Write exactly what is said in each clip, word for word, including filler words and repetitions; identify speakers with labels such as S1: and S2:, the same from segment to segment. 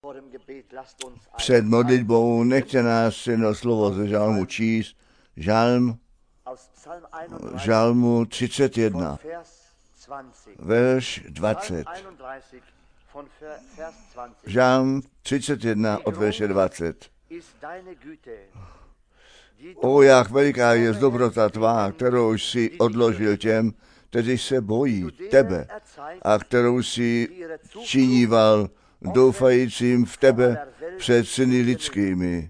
S1: Před modlitbou nechte nás jedno slovo ze žalmu číst. Žalm, žalmu třicet jedna, verš dvacet. Žalm třicet jedna od verše dvacet. O, jak veliká je dobrota tvá, kterou jsi odložil těm, kteří se bojí tebe a kterou jsi činíval doufajícím v tebe před syny lidskými.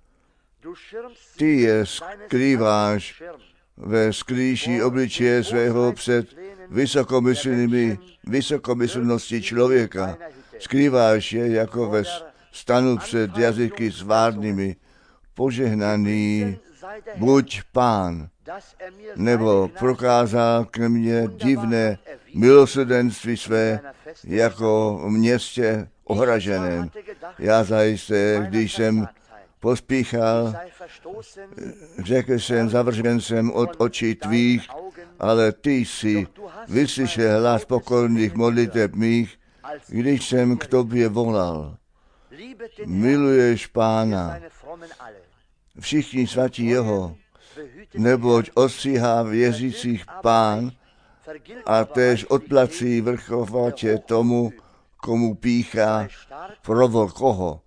S1: Ty je skrýváš ve skrýší obličeje svého před vysokomyslnými vysokomyslnosti člověka. Skrýváš je jako ve stanu před jazyky svárnými. Požehnaný buď Pán, nebo prokázal ke mně divné milosrdenství své jako v městě ohraženém. Já zajisté, když jsem pospíchal, řekl jsem, zavržen jsem od očí tvých, ale ty jsi vyslyšel hlas pokorných modliteb mých, když jsem k tobě volal. Miluješ Pána, všichni svatí jeho, neboť ostříhá věřících Pán a též odplací vrchovatě tomu, komu píchá provo koho.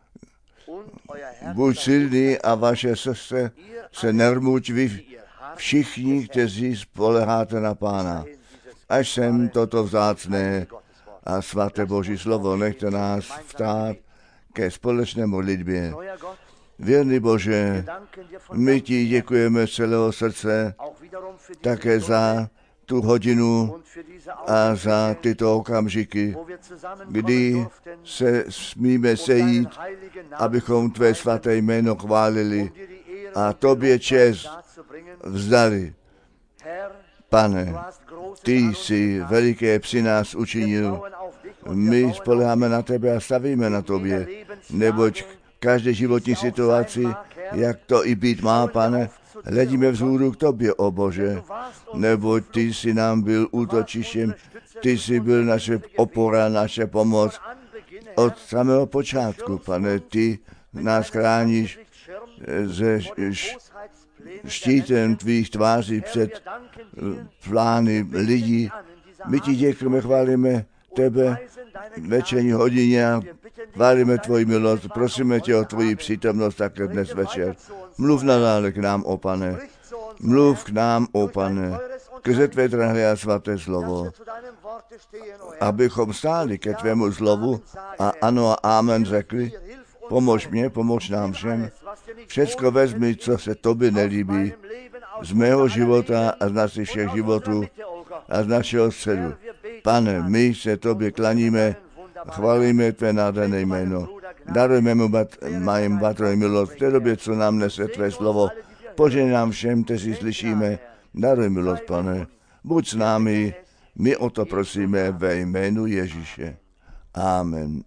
S1: Buď silný a vaše srdce se nermuť vy všichni, kteří spoleháte na Pána. Až sem toto vzácné a svaté Boží slovo, nechte nás vstát ke společné modlitbě. Věrný Bože, my ti děkujeme z celého srdce také za tu hodinu a za tyto okamžiky, kdy se smíme sejít, abychom tvé svaté jméno chválili a tobě čest vzdali. Pane, ty jsi veliké při nás učinil. My spoléháme na tebe a stavíme na tobě, neboť každé životní situaci, jak to i být má, Pane, hledíme vzhůru k tobě, o Bože, neboť ty jsi nám byl útočištěm, ty jsi byl naše opora, naše pomoc od samého počátku, Pane, ty nás chráníš ze štítem tvých tváří před plány lidí. My ti děkujeme, chválíme tebe večerní hodině a chválíme tvoji milost. Prosíme tě o tvoji přítomnost také dnes večer. Mluv nadále k nám, o Pane. Mluv k nám, o Pane. Skrze tvé drahé a svaté slovo. Abychom stáli ke tvému slovu a ano a amen řekli. Pomož mě, pomož nám všem. Všecko vezmi, co se tobě nelíbí, z mého života a z našich všech životů a z našeho středu. Pane, my se tobě klaníme, chválíme tvé nádherné jméno. Darujeme mu bat, majem batroj milost v té době, co nám nese tvé slovo. Požehnej nám všem, kteří slyšíme. Daruj milost, Pane. Buď s námi, my o to prosíme ve jménu Ježíše. Amen.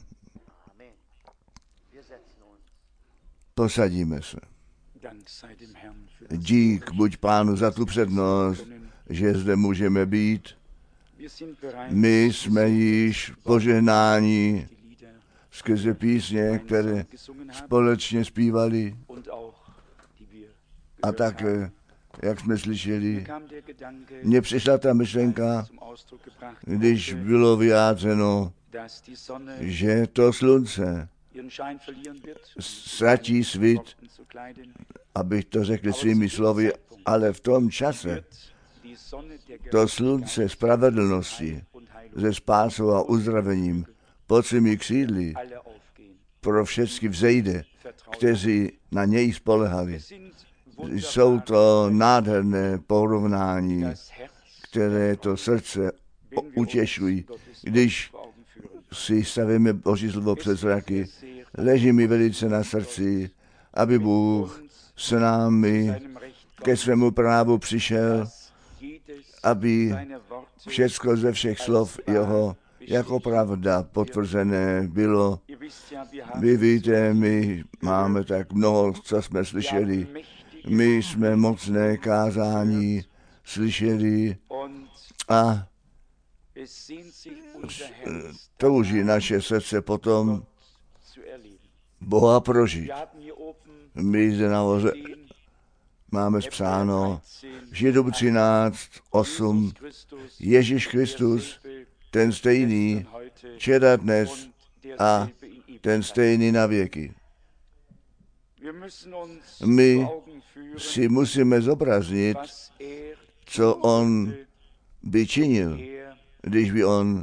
S1: Posadíme se. Dík buď Pánu za tu přednost, že zde můžeme být. My jsme již požehnáni skrze písně, které společně zpívali a také, jak jsme slyšeli, mně přišla ta myšlenka, když bylo vyjádřeno, že to slunce ztratí svit, abych to řekl svými slovy, ale v tom čase to slunce spravedlnosti se spásou a uzdravením pod svými křídly pro všechny vzejde, kteří na něj spolehali. Jsou to nádherné porovnání, které to srdce utěšují, když si stavíme Boží slovo před zraky. Leží mi velice na srdci, aby Bůh s námi ke svému právu přišel, aby všecko ze všech slov jeho jako pravda potvrzené bylo. Vy víte, my máme tak mnoho, co jsme slyšeli. My jsme mocné kázání slyšeli a touží naše srdce potom, Boha prožít. My zde nahoře máme spsáno Židům třináct, osm. Ježíš Kristus, ten stejný, včera, dnes a ten stejný na věky. My si musíme zobraznit, co on by činil, když by on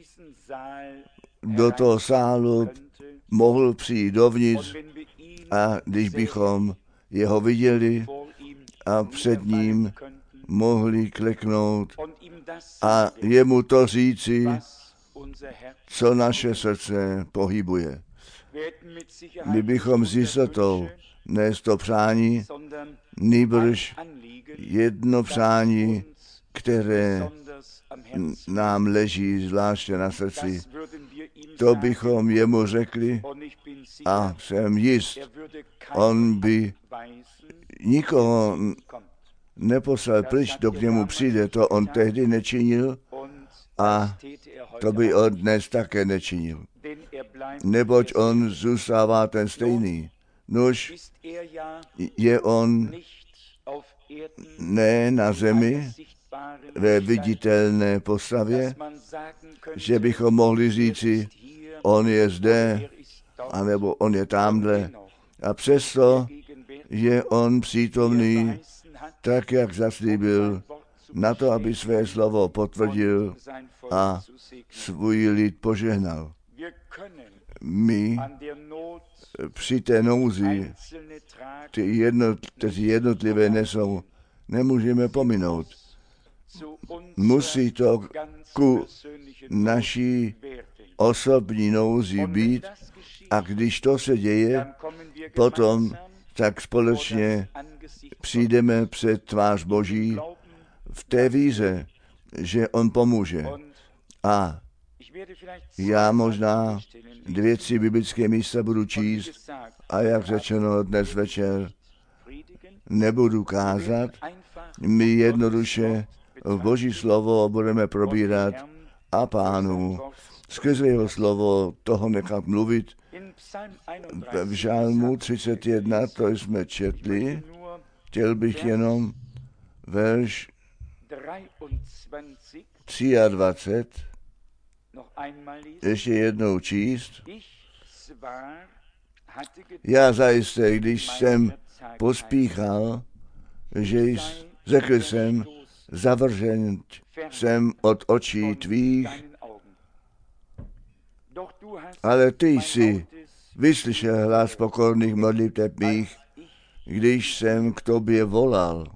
S1: do toho sálu mohl přijít dovnitř a když bychom jeho viděli a před ním mohli kleknout a jemu to říci, co naše srdce pohybuje. My bychom s jistotou nést to přání, nýbrž jedno přání, které nám leží zvláště na srdci. To bychom jemu řekli a jsem jist, on by nikoho neposlal pryč, do k němu přijde, to on tehdy nečinil a to by on dnes také nečinil. Neboť on zůstává ten stejný. Nož je on ne na zemi ve viditelné postavě, že bychom mohli říci, on je zde, anebo on je tamhle. A přesto je on přítomný, tak jak zaslíbil, na to, aby své slovo potvrdil a svůj lid požehnal. My při té nouzi, ty jednot, jednotlivé nesou, nemůžeme pominout. Musí to ku naší osobní nouzi být a když to se děje, potom tak společně přijdeme před tvář Boží v té víře, že on pomůže. A já možná dvě, tři biblické místa budu číst a jak řečeno dnes večer, nebudu kázat, my jednoduše v Boží slovo budeme probírat a Pánu skrze jeho slovo toho nechat mluvit. V Žalmu třicet jedna, to jsme četli, chtěl bych jenom verš dvacet tři ještě jednou číst. Já zajisté, když jsem pospíchal, že řekl jsem, zavržen jsem od očí tvých, ale ty jsi vyslyšel hlas pokorných modliteb mých, když jsem k tobě volal.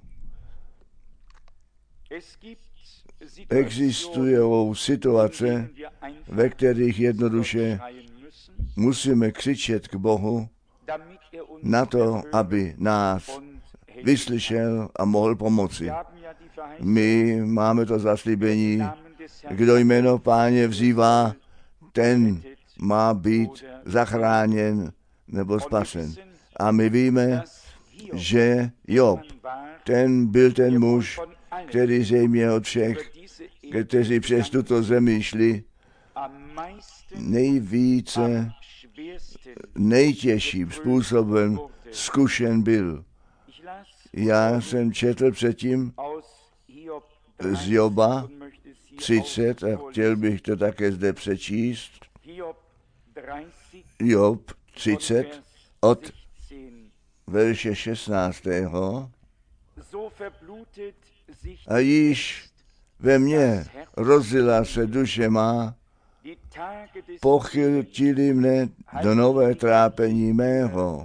S1: Existují situace, ve kterých jednoduše musíme křičet k Bohu na to, aby nás vyslyšel a mohl pomoci. My máme to zaslíbení, kdo jméno Páně vzývá, ten má být zachráněn nebo spasen. A my víme, že Job, ten byl ten muž, který zřejmě od všech, kteří přes tuto zemi šli, nejvíce, nejtěžším způsobem zkušen byl. Já jsem četl předtím z Joba třicet a chtěl bych to také zde přečíst. Job třicet od verše šestnáctého. A již ve mně rozlila se duše má, pochytili mne do nové trápení mého,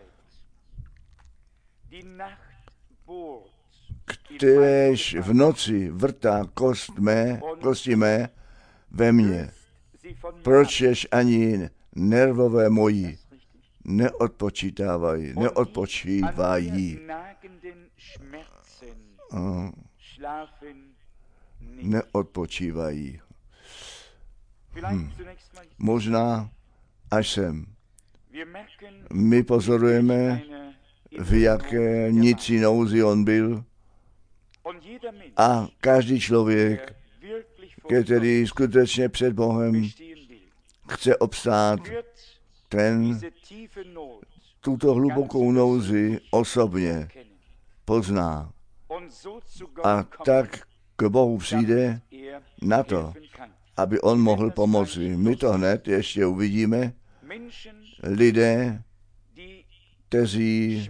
S1: kteréž v noci vrtá kost mé, kosti mé ve mně. Pročež ani nervové moji neodpočítávají, neodpočívají. A neodpočívají. Hm. Možná až sem. My pozorujeme, v jaké nicí nouzi on byl a každý člověk, který skutečně před Bohem chce obstát, ten tuto hlubokou nouzi osobně pozná a tak k Bohu přijde na to, aby on mohl pomoci. My to hned ještě uvidíme. Lidé, kteří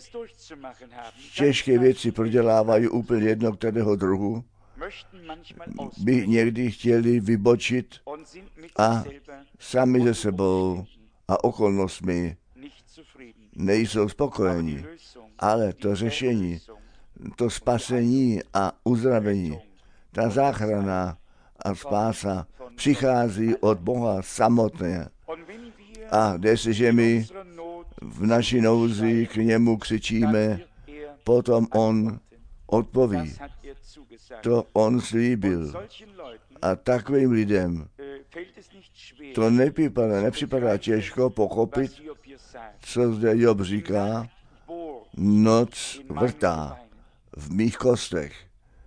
S1: těžké věci prodělávají úplně jedno kterého druhu, by někdy chtěli vybočit a sami ze sebou a okolnostmi nejsou spokojeni. Ale to řešení, to spasení a uzdravení, ta záchrana a spása přichází od Boha samotné. A jestliže my v naší nouzi k němu křičíme, potom on odpoví. To on slíbil. A takovým lidem to nepřipadá, nepřipadá těžko pochopit, co zde Job říká. Noc vrtá v mých kostech.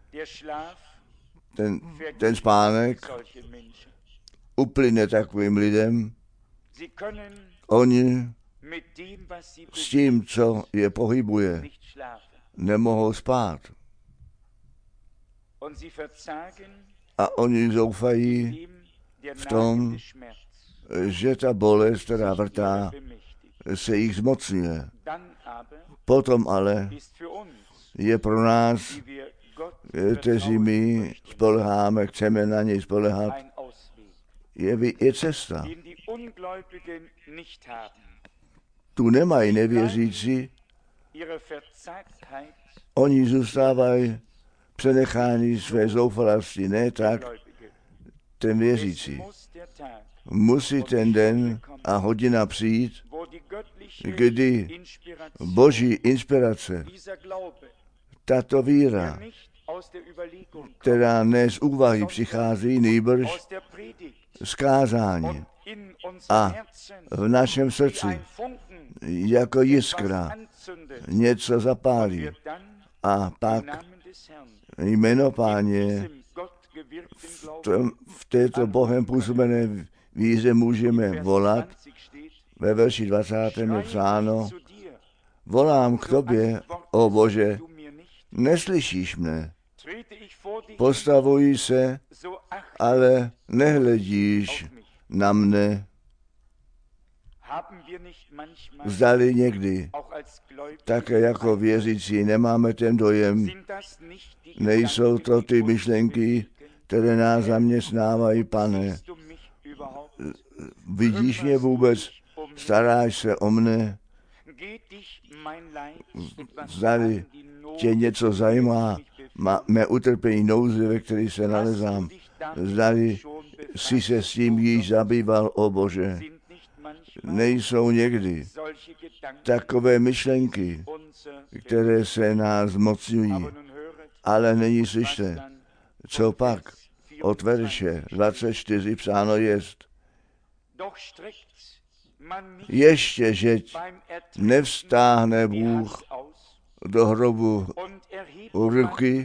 S1: Ten, ten spánek uplyne takovým lidem. Oni s tím, co je pohybuje, nemohou spát. A oni zoufají v tom, že ta bolest, která vrtá, se jich zmocňuje. Potom ale je pro nás, kteří my spoleháme, chceme na něj spolehat, je, je cesta. Tu nemají nevěřící, oni zůstávají přenecháni své zoufalosti, ne tak ten věřící. Musí ten den a hodina přijít, kdy boží inspirace, tato víra, která ne z úvahy přichází, nýbrž z kázání a v našem srdci jako jiskra něco zapálí. A pak jméno Páně v, tom, v této Bohem působené víře můžeme volat. Ve verši dvacátém je psáno: volám k tobě, o Bože, neslyšíš mne. Postavuji se, ale nehledíš na mne. Zdali někdy, také jako věřící, nemáme ten dojem, nejsou to ty myšlenky, které nás zaměstnávají, Pane. Vidíš mě vůbec? Staráš se o mne? Zdali tě něco zajímá, má, mé utrpení nouzy, ve který se nalezám. Zdali jsi se s tím již zabýval, o Bože. Nejsou někdy takové myšlenky, které se nás zmocňují, ale není slyšte, co pak od verše dvacet čtyři psáno jest. Ještě, že nevstáhne Bůh do hrobu ruky,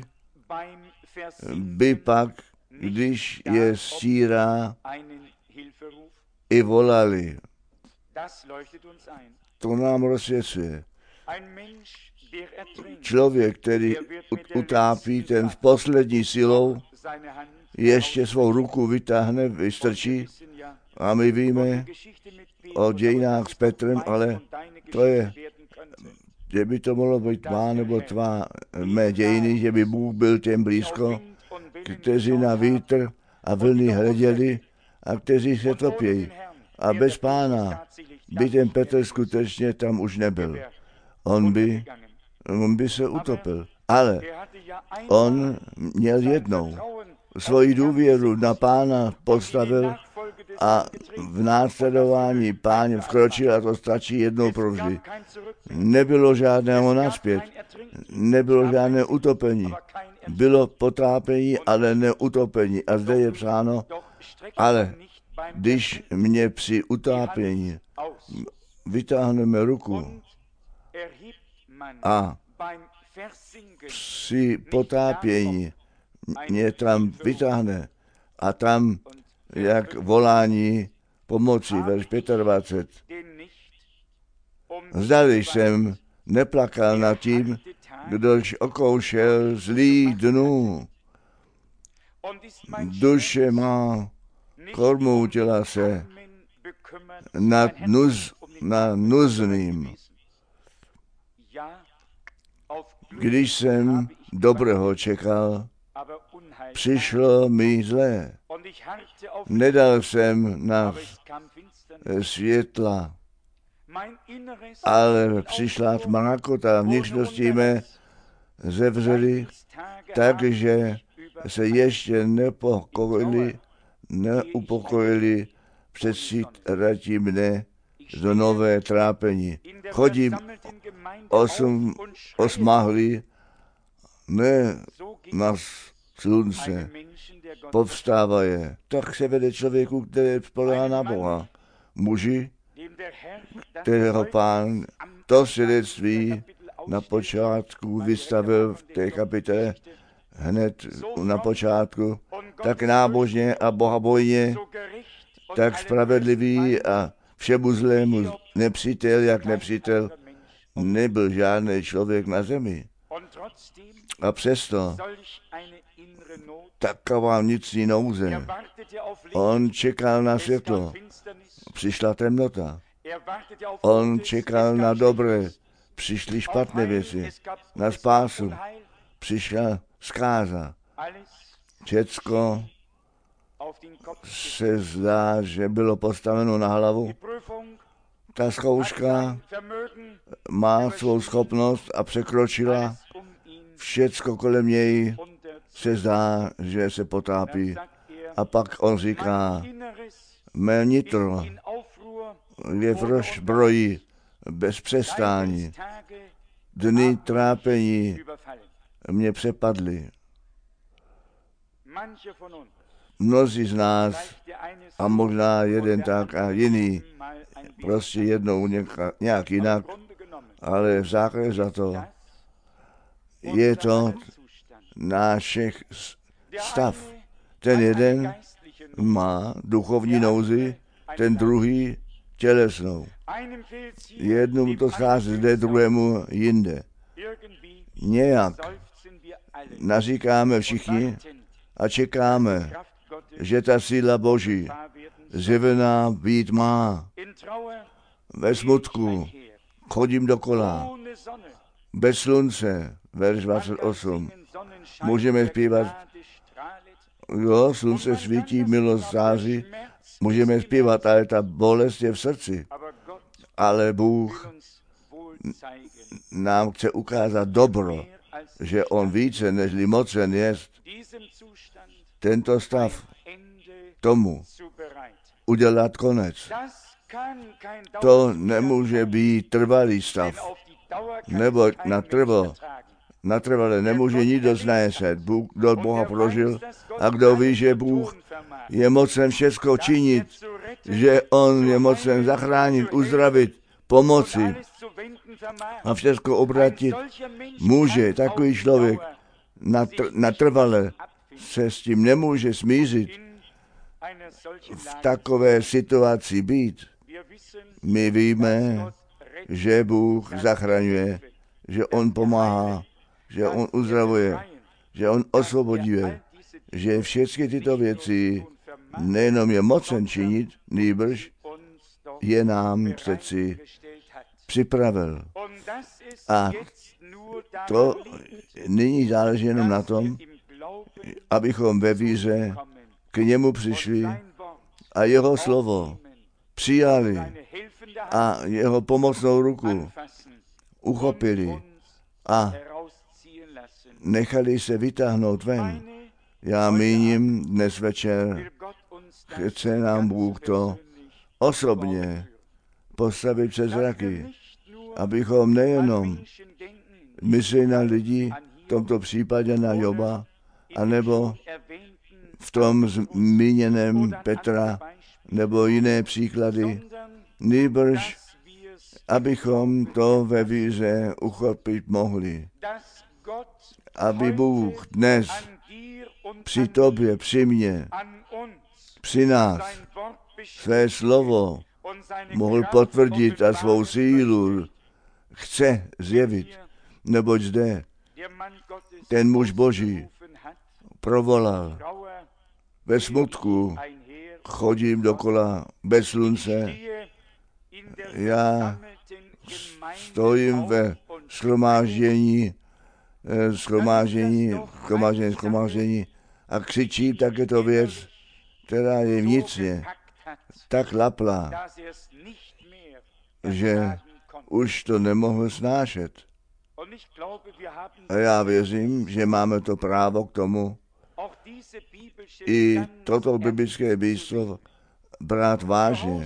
S1: by pak, když je stírá, i volali. To nám rozsvěcuje. Člověk, který utápí, ten s poslední silou ještě svou ruku vytáhne, vystrčí. A my víme o dějinách s Petrem, ale to je, že by to mohlo být tvá nebo tvá mé dějiny, že by Bůh byl těm blízko, kteří na vítr a vlny hleděli a kteří se topějí. A bez Pána by ten Petr skutečně tam už nebyl. On by, on by se utopil. Ale on měl jednou svoji důvěru na Pána postavil a v následování Páně vkročil a to stačí jednou provždy. Nebylo žádného nazpět, nebylo žádné utopení. Bylo potápení, ale neutopení. A zde je psáno, ale když mě při utápění vytáhneme ruku a při potápění mě tam vytáhne a tam, jak volání pomoci, verš dvacet pět. Zdali jsem neplakal nad tím, kdož okoušel zlých dnů. Duše má kormoutila se nad nuz, na nuzným. Když jsem dobrého čekal, přišlo mi zlé. Nedal jsem na světla, ale přišla tmavota, vnitřnosti mé zevřely, takže se ještě nepokojili, neupokojili, přesít radí mne do nové trápení. Chodím osm, osmahlý, ne na slunce, povstává je. Tak se vede člověku, který spolehá na Boha. Muži, kterého Pán to svědectví na počátku vystavil v té kapitole, hned na počátku, tak nábožně a bohabojně, tak spravedlivý a všemu zlému nepřítel, jak nepřítel, nebyl žádný člověk na zemi. A přesto taková vnitřní nouze. On čekal na světlo. Přišla temnota. On čekal na dobré. Přišly špatné věci. Na spásu. Přišla zkáza. Všecko se zdá, že bylo postaveno na hlavu. Ta zkouška má svou schopnost a překročila. Všecko kolem něj se zdá, že se potápí. A pak on říká, mé nitro je v rozbroji bez přestání. Dny trápení mě přepadly. Mnozí z nás, a možná jeden tak a jiný, prostě jednou nějak, nějak jinak, ale v základě za to je to náš stav. Ten jeden má duchovní nouzi, ten druhý tělesnou. Jednomu to schází zde, druhému jinde. Nějak naříkáme všichni a čekáme, že ta síla Boží zjevená být má. Ve smutku chodím dokola, bez slunce, verš dvacet osm. Můžeme zpívat, jo, slunce svítí, milost září, můžeme zpívat, ale ta bolest je v srdci. Ale Bůh nám chce ukázat dobro, že on více nežli mocen jest tento stav tomu udělat konec. To nemůže být trvalý stav, neboť na trvo, na trvalé nemůže nikdo znést. Bůh, kdo Boha prožil a kdo ví, že Bůh je mocen všechno činit, že on je mocen zachránit, uzdravit, pomoci a všechno obratit, může takový člověk natrvale se s tím nemůže smířit, v takové situaci být. My víme, že Bůh zachraňuje, že on pomáhá, že on uzdravuje, že on osvoboduje, že všechny tyto věci nejenom je mocen činit, nýbrž je nám přeci připravil. A to nyní záleží jenom na tom, abychom ve víře k němu přišli a jeho slovo přijali a jeho pomocnou ruku uchopili a nechali se vytáhnout ven. Já míním dnes večer, chce nám Bůh to osobně postavit přes zraky, abychom nejenom mysleli na lidi, v tomto případě na Joba, anebo v tom zmíněném Petra, nebo jiné příklady, nýbrž abychom to ve víře uchopit mohli. Aby Bůh dnes při tobě, při mně, při nás své slovo mohl potvrdit a svou sílu chce zjevit, neboť zde ten muž Boží provolal: ve smutku chodím dokola bez slunce, já stojím ve shromáždění, shromáždění, shromáždění, shromáždění a křičím, tak je to věc, která je vnitřně tak lapla, že už to nemohl snášet. A já věřím, že máme to právo k tomu, i toto biblické místo brát vážně.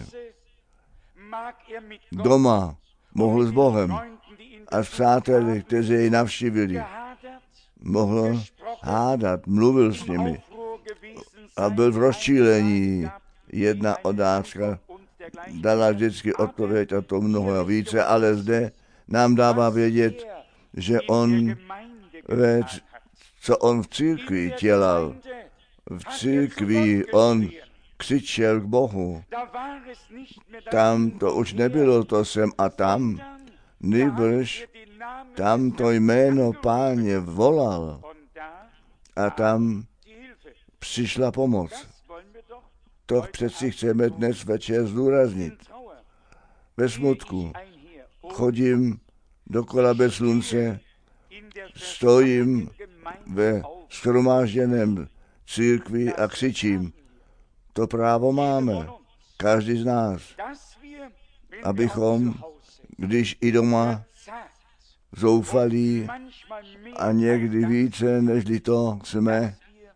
S1: Doma mohl s Bohem a s přáteli, kteří jej navštívili, mohl hádat, mluvil s nimi a byl v rozčílení. Jedna otázka dala vždycky odpověď a to mnoho a více, ale zde nám dává vědět, že on, věc, co on v církvi dělal, v církvi on křičel k Bohu. Tam to už nebylo to sem a tam, nýbrž tam to jméno Páně volal a tam přišla pomoc. To přeci chceme dnes večer zdůraznit. Ve smutku chodím dokola bez slunce, stojím ve shromážděném církvi a křičím. To právo máme, každý z nás, abychom, když i doma zoufalí a někdy více, nežli to jsme,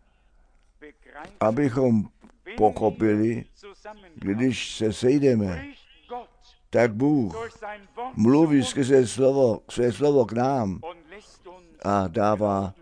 S1: abychom pochopili, když se sejdeme, tak Bůh mluví skrze slovo, své slovo k nám a dává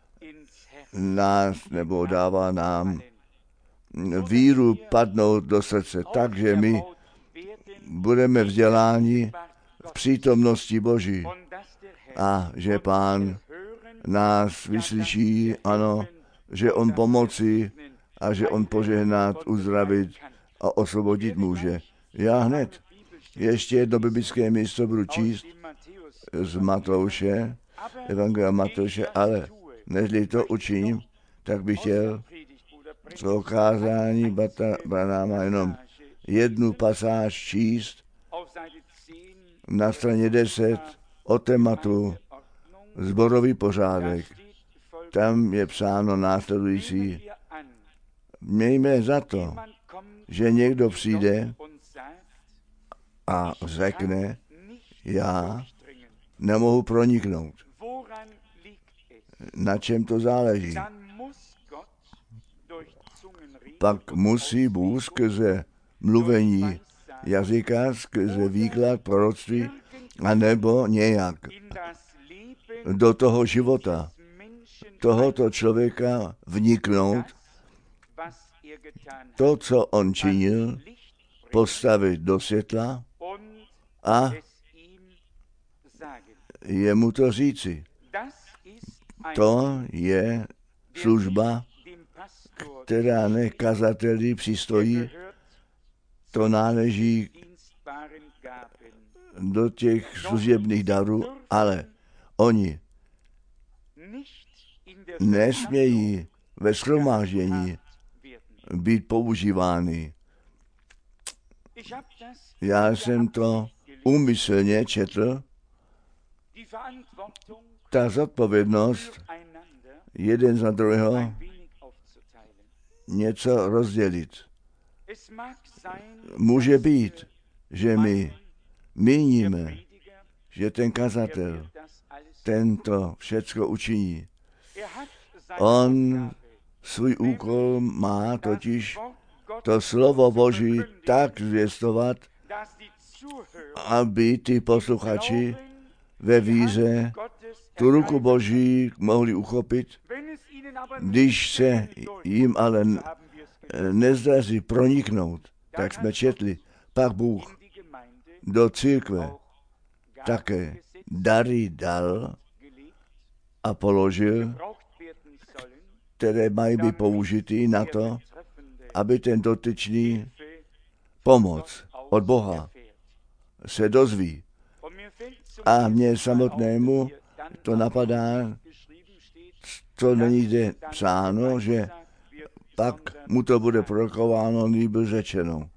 S1: nás, nebo dává nám víru padnout do srdce, takže my budeme vzděláni v přítomnosti Boží a že Pán nás vyslyší, ano, že on pomoci a že on požehnat, uzdravit a osvobodit může. Já hned ještě jedno biblické místo budu číst z Matouše, Evangelia Matouše, ale nežli to učiním, tak bych chtěl pro kázání Branáma jenom jednu pasáž číst na straně deset o tématu sborový pořádek. Tam je psáno následující: mějme za to, že někdo přijde a řekne, já nemohu proniknout. Na čem to záleží? Pak musí Bůh skrze mluvení jazyka, skrze výklad proroctví, anebo nějak do toho života tohoto člověka vniknout, to, co on činil, postavit do světla a jemu to říci. To je služba, která ne kazateli přistojí, to náleží do těch služebných darů, ale oni nesmějí ve shromáždění být používány. Já jsem to úmyslně četl, ta zodpovědnost jeden za druhého něco rozdělit. Může být, že my míníme, že ten kazatel tento všecko učiní. On svůj úkol má totiž to slovo Boží tak zvěstovat, aby ty posluchači ve víře tu ruku Boží mohli uchopit. Když se jim ale nezdaří proniknout, tak jsme četli, pak Bůh do církve také dary dal a položil, které mají být použity na to, aby ten dotyčný pomoc od Boha se dozví. A mně samotnému to napadá, co není zde psáno, že pak mu to bude prorokováno, nýbrž řečeno.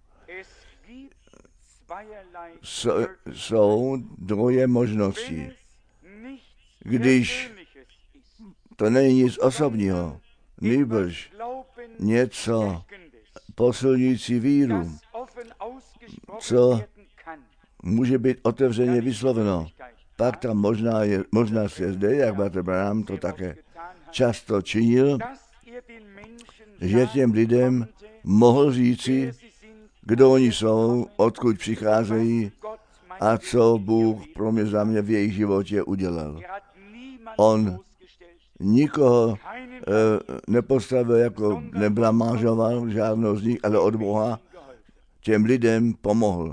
S1: So, jsou dvoje možnosti. Když to není nic osobního, nýbrž něco posilňující víru, co může být otevřeně vysloveno, pak tam možná je, možná je zde, jak bratr Branham to také často činil, že těm lidem mohl říci, kdo oni jsou, odkud přicházejí a co Bůh pro mě za mě v jejich životě udělal. On nikoho e, nepostavil, jako neblamážoval žádnou z nich, ale od Boha těm lidem pomohl.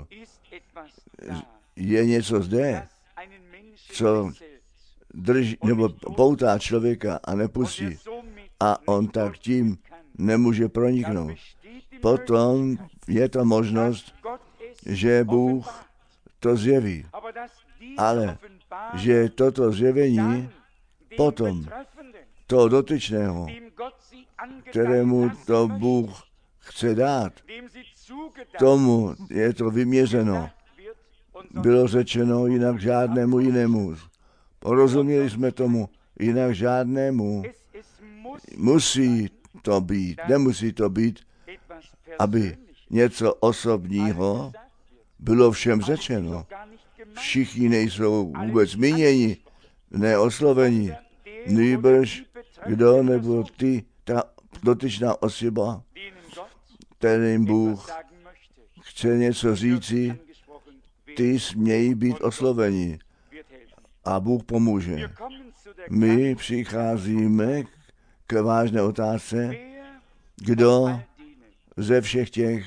S1: Je něco zde, co drží, nebo poutá člověka a nepustí. A on tak tím nemůže proniknout. Potom je to možnost, že Bůh to zjeví. Ale že toto zjevení potom toho dotyčného, kterému to Bůh chce dát, tomu je to vyměřeno. Bylo řečeno jinak žádnému jinému. Porozuměli jsme tomu jinak žádnému. Musí to být, nemusí to být, aby něco osobního bylo všem řečeno. Všichni nejsou vůbec míněni, neosloveni. Nýbrž kdo nebo ty, ta dotyčná osoba, kterým Bůh chce něco říci, ty smějí být osloveni a Bůh pomůže. My přicházíme k vážné otázce, kdo ze všech těch,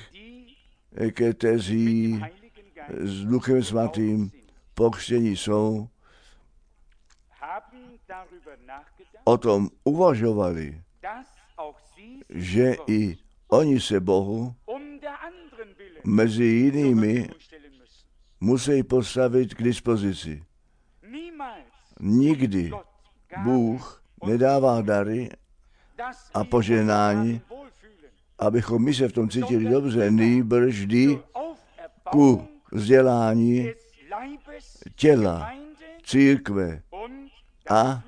S1: kteří s Duchem Svatým pokřtění jsou, o tom uvažovali, že i oni se Bohu mezi jinými musí postavit k dispozici. Nikdy Bůh nedává dary a požehnání, abychom my se v tom cítili dobře, nýbrž vždy ku vzdělání těla, církve a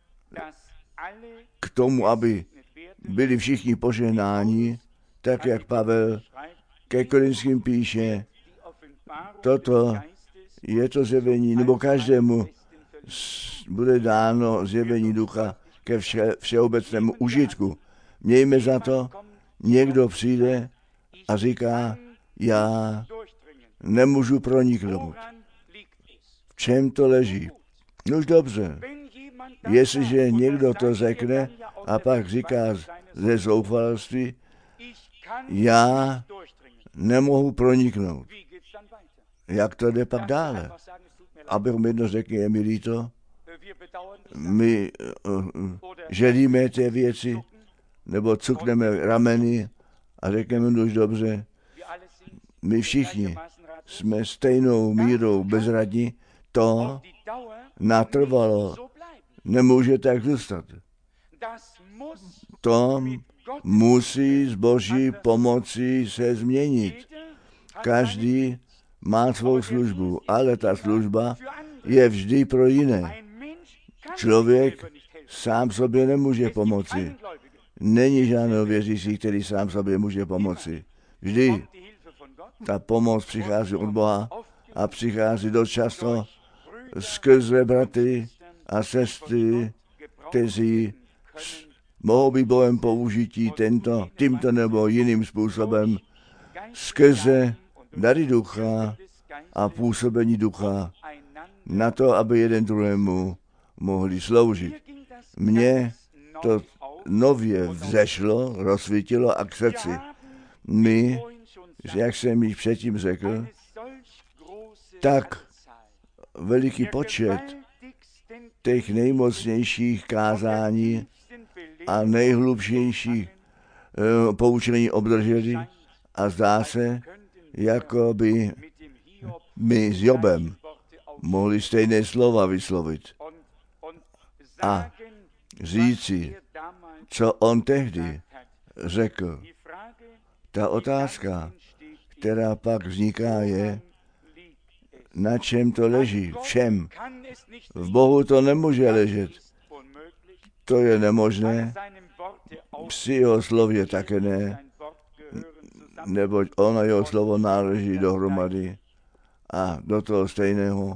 S1: k tomu, aby byli všichni požehnáni, tak jak Pavel ke Korinským píše, toto je to zjevení, nebo každému bude dáno zjevení ducha ke vše, všeobecnému užitku. Mějme za to, někdo přijde a říká, já nemůžu proniknout. V čem to leží? Nož dobře, jestliže někdo to řekne a pak říká ze zoufalství, já nemohu proniknout. Jak to jde pak dále? Abychom jedno řekli, je mi líto, my uh, uh, želíme té věci, nebo cukneme rameny a řekneme už dobře, my všichni jsme stejnou mírou bezradní, to natrvalo nemůže tak zůstat. To musí z Boží pomoci se změnit. Každý má svou službu, ale ta služba je vždy pro jiné. Člověk sám sobě nemůže pomoci. Není žádný věřící, který sám sobě může pomoci. Vždy ta pomoc přichází od Boha a přichází dost často skrze bratry a sestry, kteří mohou být Bohem použití tento, tímto nebo jiným způsobem skrze dary ducha a působení ducha na to, aby jeden druhému mohli sloužit. Mně to nově vzešlo, rozsvítilo a k srdci. My, jak jsem již předtím řekl, tak veliký počet těch nejmocnějších kázání a nejhlubšějších e, poučení obdrželi a zdá se, jako by my s Jobem mohli stejné slova vyslovit a říci, co on tehdy řekl. Ta otázka, která pak vzniká, je, na čem to leží, v čem. V Bohu to nemůže ležet. To je nemožné. Při jeho slově také ne, neboť on a jeho slovo náleží dohromady a do toho stejného.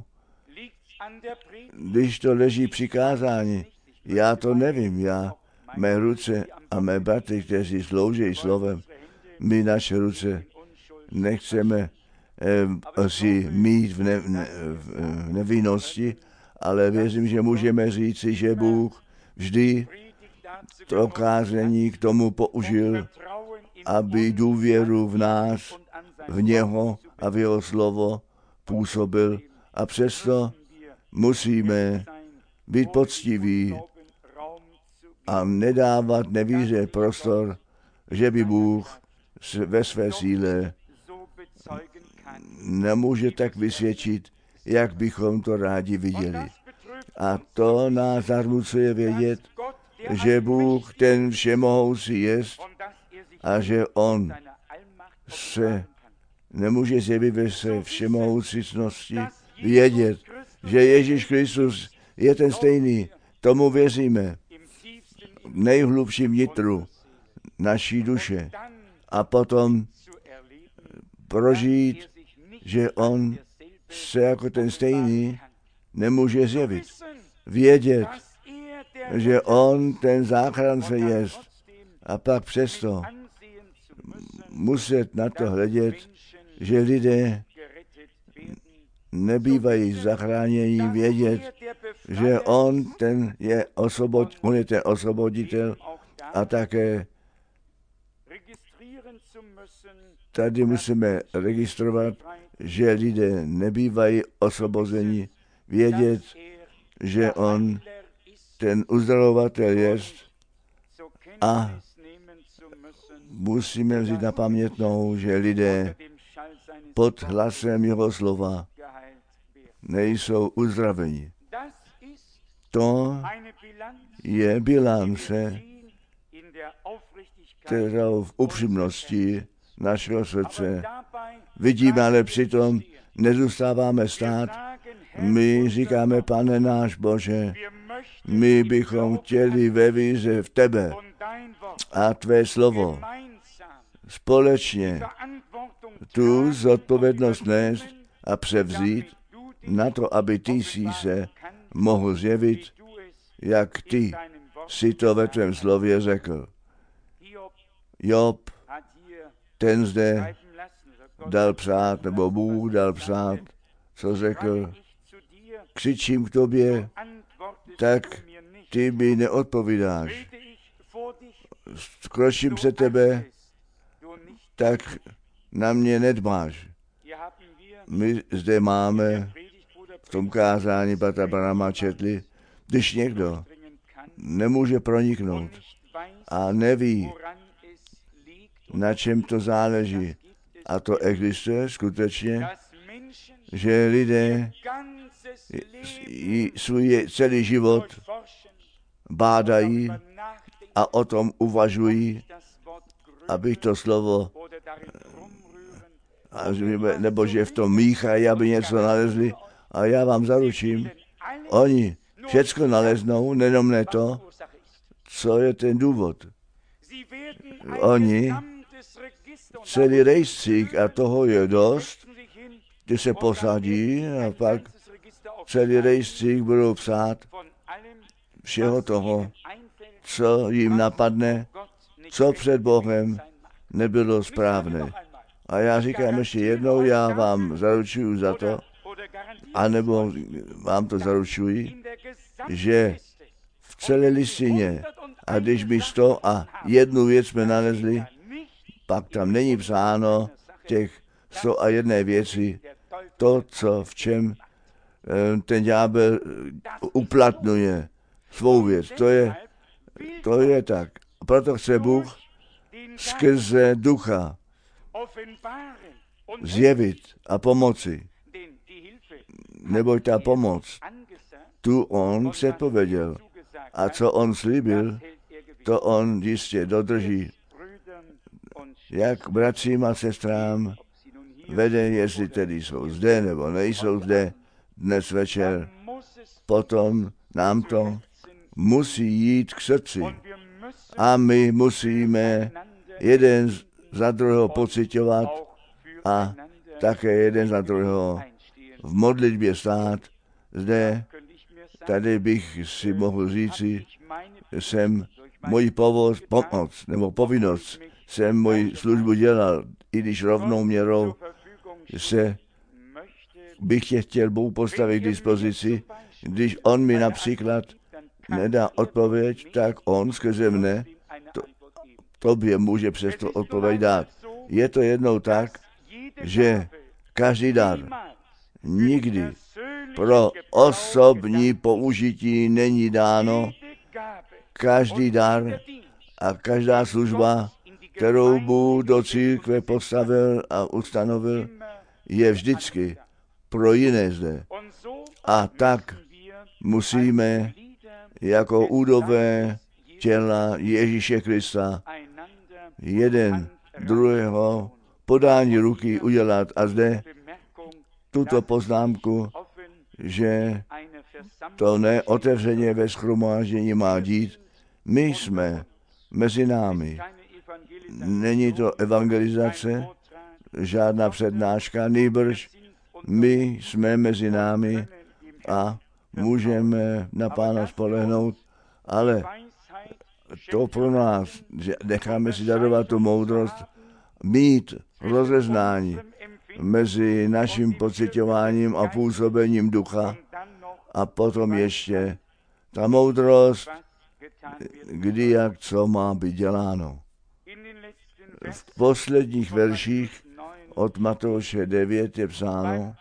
S1: Když to leží při kázání, já to nevím, já, mé ruce a mé bratry, kteří slouží slovem, my naše ruce nechceme eh, si mít v, ne, ne, v nevinnosti, ale věřím, že můžeme říci, že Bůh vždy to kázání k tomu použil, aby důvěru v nás, v něho a v jeho slovo působil. A přesto musíme být poctiví a nedávat nevíře prostor, že by Bůh ve své síle nemůže tak vysvědčit, jak bychom to rádi viděli. A to nás zarmucuje vědět, že Bůh ten všemohoucí jest a že on se nemůže zjevit ve své všemohoucnosti, vědět, že Ježíš Kristus je ten stejný. Tomu věříme v nejhlubším nitru naší duše. A potom prožít, že on se jako ten stejný nemůže zjevit. Vědět, že on ten záchránce jest a pak přesto muset na to hledět, že lidé nebývají zachránění, vědět, že on ten je, osvobod, on je ten osvoboditel a také tady musíme registrovat, že lidé nebývají osvobozeni, vědět, že on ten uzdravovatel jest a musíme vzít na pamětnou, že lidé pod hlasem jeho slova nejsou uzdraveni. To je bilance, kterou v upřímnosti našeho srdce vidíme, ale přitom nezůstáváme stát. My říkáme, Pane náš Bože, my bychom chtěli ve víře v tebe a tvé slovo společně tu zodpovědnost nést a převzít na to, aby ty jsi se mohl zjevit, jak ty si to ve tvém slově řekl. Job, ten zde dal psát, nebo Bůh dal psát, co řekl, křičím k tobě, tak ty mi neodpovídáš. Skročím před tebe, tak na mě nedbáš. My zde máme v tom kázání bratra Branhama četli, když někdo nemůže proniknout a neví, na čem to záleží, a to existuje skutečně, že lidé svůj celý život bádají a o tom uvažují, aby to slovo, nebo že v tom míchají, aby něco nalezli. A já vám zaručím, oni všecko naleznou, nejenom ne to, co je ten důvod. Oni celý rejstřík, a toho je dost, kdy se posadí a pak celý rejstřík budou psát všeho toho, co jim napadne, co před Bohem nebylo správné. A já říkám ještě jednou, já vám zaručuju za to, anebo vám to zaručuji, že v celé listině, a když by sto a jednu věc jsme nalezli, pak tam není psáno těch sto a jedné věci, to, co v čem ten ďábel uplatňuje svou věc. To je, to je tak. Proto chce Bůh skrze ducha zjevit a pomoci. Neboť ta pomoc, tu on předpověděl. A co on slíbil, to on jistě dodrží. Jak bratřím a sestrám vede, jestli tedy jsou zde nebo nejsou zde dnes večer, potom nám to musí jít k srdci. A my musíme jeden za druhého pociťovat a také jeden za druhého v modlitbě stát. Zde, tady bych si mohl říci, jsem moji povoz, pomoc nebo povinnost, jsem moji službu dělal, i když rovnou měrou se bych tě chtěl Bůh postavit k dispozici. Když on mi například nedá odpověď, tak on skrze mne to, tobě může přesto odpověď dát. Je to jednou tak, že každý dar nikdy pro osobní použití není dáno. Každý dar a každá služba, kterou Bůh do církve postavil a ustanovil, je vždycky pro jiné zde. A tak musíme jako údové těla Ježíše Krista jeden druhého podání ruky udělat. A zde tuto poznámku, že to neotevřeně ve shromáždění má dít. My jsme mezi námi. Není to evangelizace, žádná přednáška, nýbrž my jsme mezi námi a můžeme na Pána spolehnout, ale to pro nás, že necháme si darovat tu moudrost, mít rozeznání mezi naším pocitováním a působením ducha a potom ještě ta moudrost, kdy jak co má být děláno. V posledních verších od Matouše devět je psáno,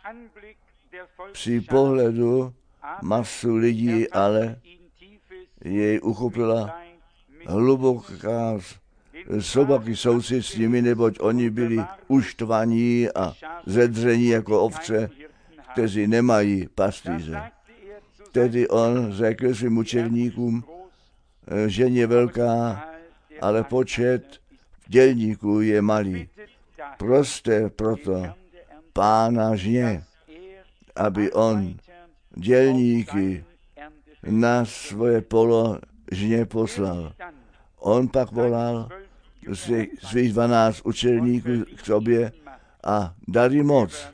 S1: při pohledu masu lidí, ale jej uchopila hluboká sobaky soucit s nimi, neboť oni byli uštvaní a zedření jako ovce, kteří nemají pastýře. Tedy on řekl svým učedníkům, žen je velká, ale počet dělníků je malý. Proste proto Pána žně, aby on dělníky na svoje polo žně poslal. On pak volal svých dvanáct učedníků k sobě a dal jim moc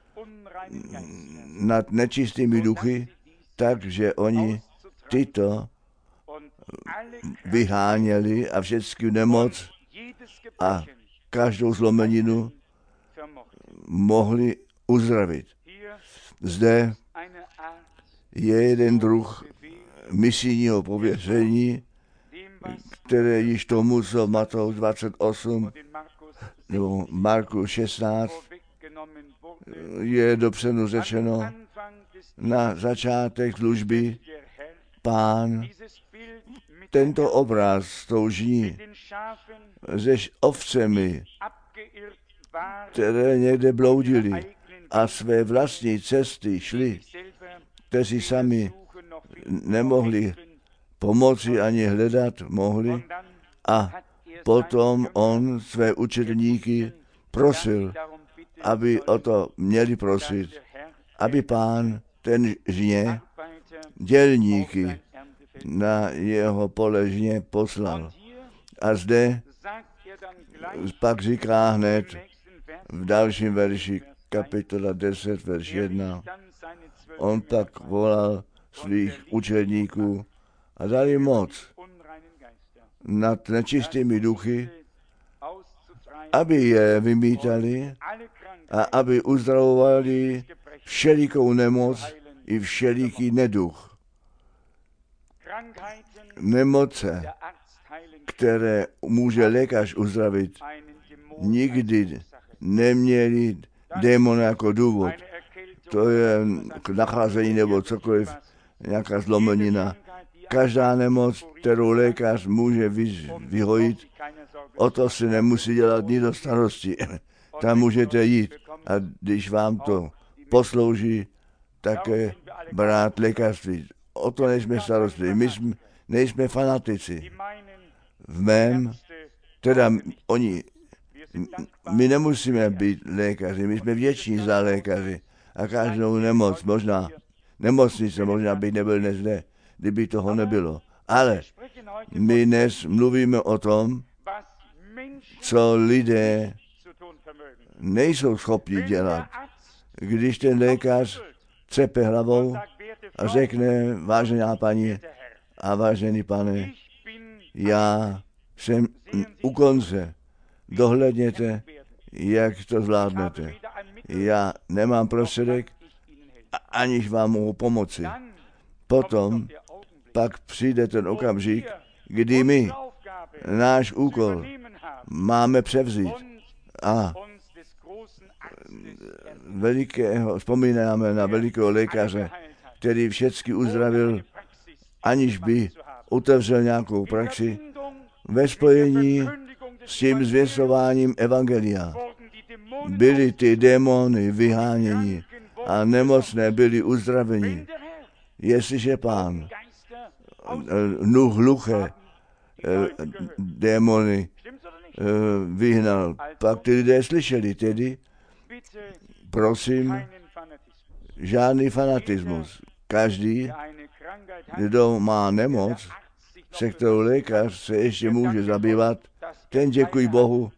S1: nad nečistými duchy, takže oni tyto vyháněli a všechny nemoc a každou zlomeninu mohli uzdravit. Zde je jeden druh misijního pověření, které již tomu, co Matouš dvacet osm nebo Marku šestnáct je dopředu řečeno, na začátek služby Pán tento obraz s tou žní se ovcemi, které někde bloudili a své vlastní cesty šli, kteří sami nemohli pomoci ani hledat mohli, a potom on své učedníky prosil, aby o to měli prosit, aby Pán ten žně dělníky na jeho pole žně poslal. A zde pak říká hned v dalším verši kapitola deset, verš jedna, on pak volal svých učedníků a dal jim moc nad nečistými duchy, aby je vymítali a aby uzdravovali všelikou nemoc i všeliký neduch. Nemoce, které může lékař uzdravit, nikdy neměli démon jako důvod. To je nachlazení nebo cokoliv, nějaká zlomenina. Každá nemoc, kterou lékař může vyhojit, o to si nemusí dělat ní do starosti. Tam můžete jít. a když vám to poslouží, také brát lékařství. O to nejsme starostliví. My jsme, nejsme fanatici. V mém, teda oni, my nemusíme být lékaři, my jsme vděční za lékaři a každou nemoc, možná nemocnice, možná by nebyl dnes zde, kdyby toho nebylo. Ale my dnes mluvíme o tom, co lidé nejsou schopni dělat. Když ten lékař cepe hlavou a řekne, vážená paní a vážený pane, já jsem u konce, dohledněte, jak to zvládnete. Já nemám prostředek, aniž vám mohu pomoci. Potom pak přijde ten okamžik, kdy my náš úkol máme převzít a velikého, vzpomínáme na velikého lékaře, který všecky uzdravil, aniž by otevřel nějakou praxi, ve spojení s tím zvěstováním evangelia. Byly ty démony vyháněni a nemocné byli uzdraveni. Jestliže Pán nu hluché démony vyhnal, pak ty lidé slyšeli, tedy prosím, žádný fanatismus. Každý, kdo má nemoc, se kterou lékař se ještě může zabývat, ten děkuji Bohu,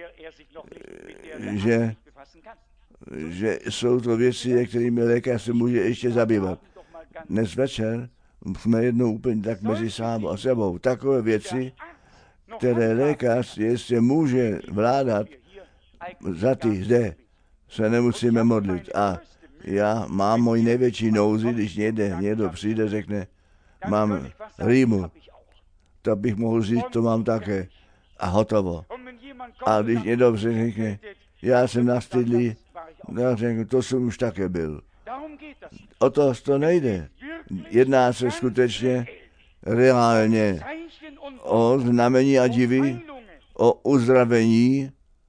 S1: že, že jsou to věci, se kterými lékař se může ještě zabývat. Dnes večer jsme jednou úplně tak mezi sám a sebou. Takové věci, které lékař ještě může vládat, za ty zde se nemusíme modlit. A já mám můj největší nouzi, když někde někdo přijde, řekne, mám rýmu, to bych mohl říct, to mám také. A hotovo. A když někdo řekne, já jsem nastydlý, já řeknu, to jsem už také byl. O to to nejde. Jedná se skutečně reálně o znamení a divy, o uzdravení,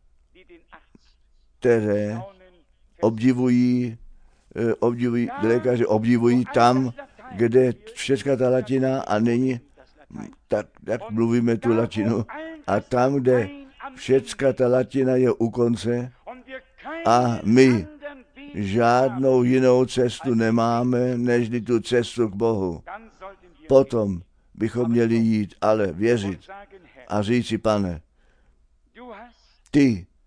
S1: které obdivují, obdivují lékaři obdivují tam, kde všechna ta latina a není, tak, tak mluvíme tu latinu, a tam, kde všecka ta latina je u konce a my žádnou jinou cestu nemáme, než tu cestu k Bohu. Potom bychom měli jít, ale věřit a říci, Pane, ty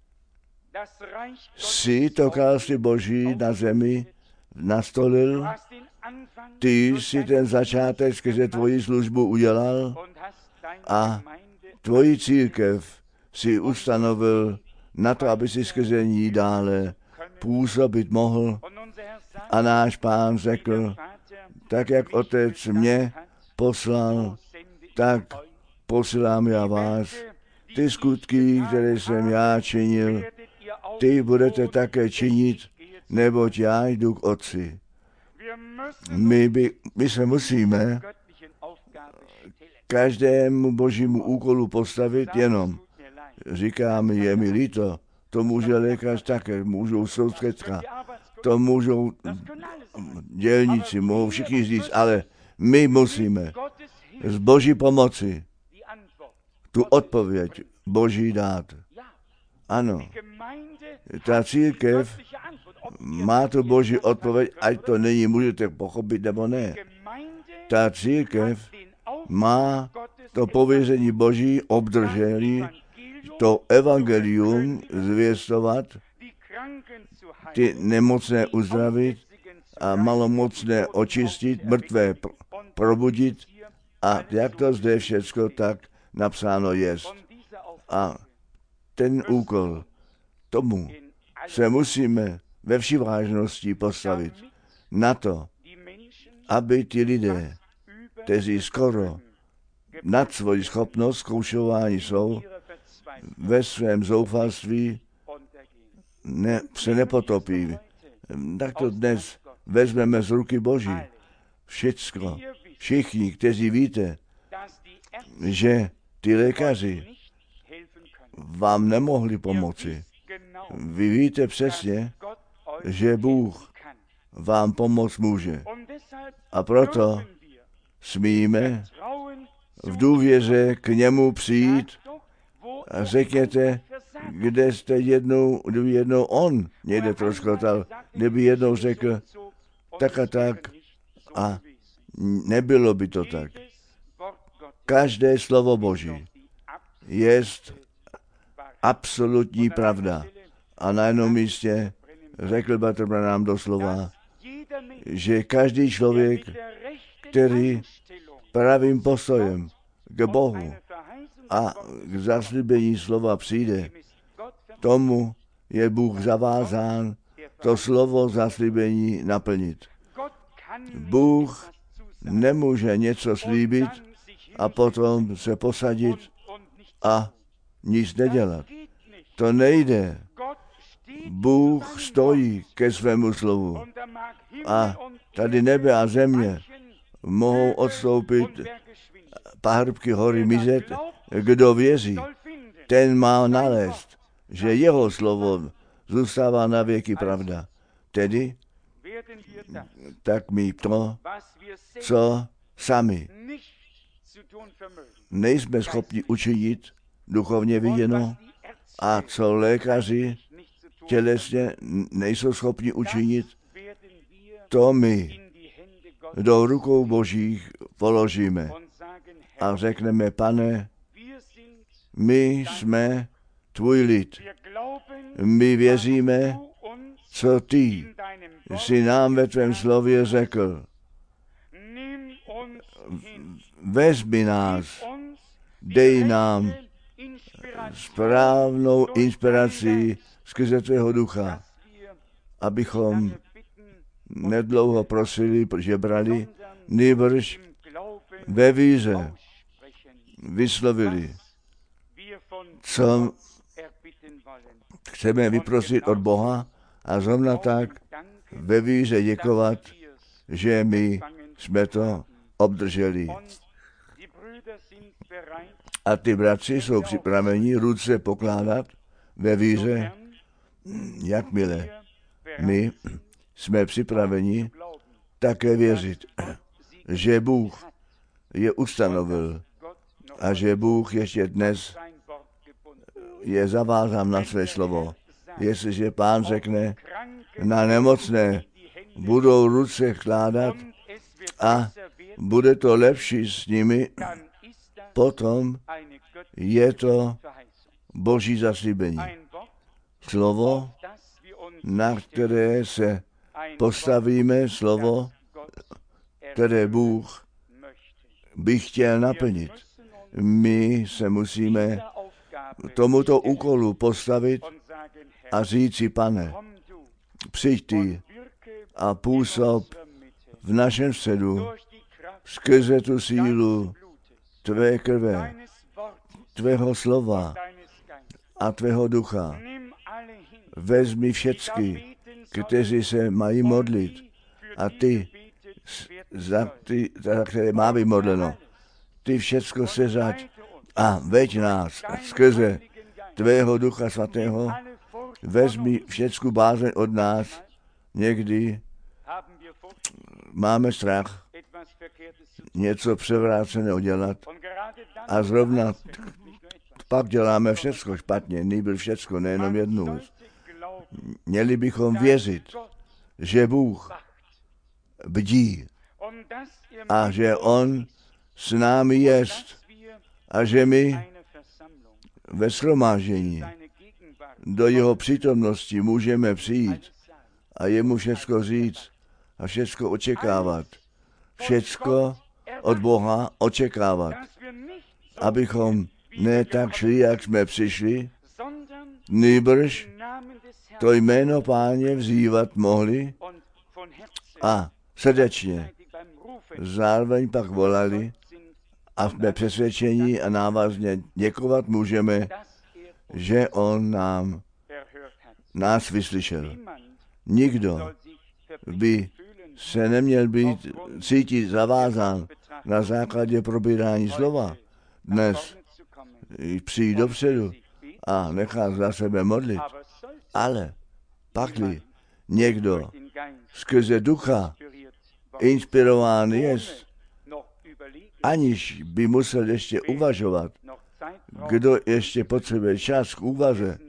S1: jsi to království Boží na zemi nastolil, ty jsi ten začátek skrze tvoji službu udělal a tvoji církev si ustanovil na to, aby si skrze ní dále působit mohl. A náš Pán řekl, tak jak Otec mě poslal, tak posílám já vás. Ty skutky, které jsem já činil, ty budete také činit, neboť já jdu k Otci. My, by, my se musíme každému božímu úkolu postavit jenom. Říkám, je mi líto, to může lékař také, můžou soudcecka, to můžou dělníci, mohou všichni říct, ale my musíme z boží pomoci tu odpověď boží dát. Ano, ta církev má tu boží odpověď, ať to není, můžete pochopit nebo ne. Ta církev má to pověření boží, obdrželi to evangelium zvěstovat, ty nemocné uzdravit a malomocné očistit, mrtvé probudit a jak to zde všecko tak napsáno jest. A ten úkol, tomu se musíme ve vší vážnosti postavit na to, aby ti lidé, kteří skoro nad svoji schopnost zkoušování jsou, ve svém zoufalství ne, se nepotopí. Tak to dnes vezmeme z ruky Boží. Všecko, všichni, kteří víte, že ty lékaři vám nemohli pomoci. Vy víte přesně, že Bůh vám pomoct může. A proto smíme v důvěře k němu přijít a řekněte, kde jste jednou, kdyby jednou on někde troskotal, kdyby jednou řekl tak a tak a nebylo by to tak. Každé slovo Boží je absolutní pravda. A na jednom místě řekl Bratr Branham doslova, že každý člověk, který pravým postojem k Bohu a k zaslíbení slova přijde, tomu je Bůh zavázán to slovo zaslíbení naplnit. Bůh nemůže něco slíbit a potom se posadit a nic nedělat. To nejde. Bůh stojí ke svému slovu. A tady nebe a země mohou odstoupit, pahrbky hory mizet. Kdo věří, ten má nalézt, že jeho slovo zůstává na věky pravda. Tedy, tak my to, co sami nejsme schopni učinit, duchovně viděno, a co lékaři tělesně nejsou schopni učinit, to my do rukou Božích položíme a řekneme, Pane, my jsme tvůj lid. My věříme, co ty jsi nám ve tvém slově řekl. Vezmi nás, dej nám správnou inspiraci skrze tvého ducha, abychom nedlouho prosili, žebrali, nýbrž ve víře vyslovili, co chceme vyprosit od Boha, a zrovna tak ve víře děkovat, že my jsme to obdrželi. A ty bratři jsou připraveni ruce pokládat ve víře, jakmile my jsme připraveni také věřit, že Bůh je ustanovil a že Bůh ještě dnes je zavázán na své slovo. Jestliže Pán řekne, na nemocné budou ruce kládat a bude to lepší s nimi, potom je to Boží zaslíbení. Slovo, na které se postavíme, slovo, které Bůh by chtěl naplnit. My se musíme tomuto úkolu postavit a říci, Pane, přijď ty a působ v našem středu skrze tu sílu tvé krve, tvého slova a tvého ducha. Vezmi všecky, kteří se mají modlit, a ty, za, ty, za které má být modleno, ty všecko seřaď a veď nás skrze tvého ducha svatého, vezmi všecku bázeň od nás. Někdy máme strach něco převráceného dělat a zrovna pak děláme všecko špatně, nebyl všecko, nejenom jednu. Měli bychom věřit, že Bůh bdí a že On s námi jest a že my ve shromáždění do jeho přítomnosti můžeme přijít a jemu všecko říct a všecko očekávat. Všecko od Boha očekávat. Abychom ne tak šli, jak jsme přišli, nýbrž to jméno Páně vzývat mohli a srdečně zároveň pak volali a jsme přesvědčení a návazně děkovat můžeme, že on nám nás vyslyšel. Nikdo by se neměl být cítit zavázán na základě probírání slova dnes přijít dopředu a nechat za sebe modlit. Ale pakli někdo skrze ducha inspirován jest, aniž by musel ještě uvažovat, kdo ještě potřebuje čas k úvaze,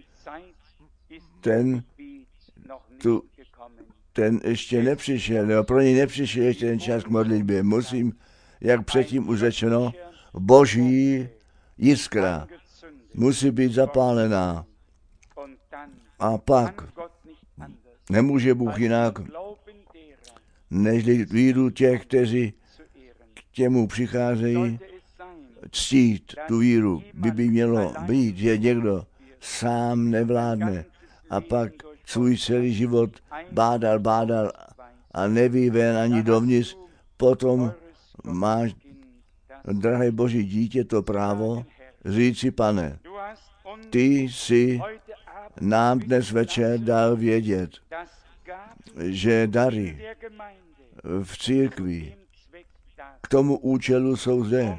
S1: ten, tu, ten ještě nepřišel, nebo pro něj nepřišel ještě ten čas k modlitbě. Musím, jak předtím už řečeno, boží jiskra musí být zapálená. A pak nemůže Bůh jinak, než víru těch, kteří k těmu přicházejí, ctít tu víru. By by mělo být, že někdo sám nevládne a pak svůj celý život bádal, bádal a neví ven ani dovnitř, potom máš, drahé Boží dítě, to právo říci, Pane, ty jsi nám dnes večer dal vědět, že dary v církvi k tomu účelu jsou zde,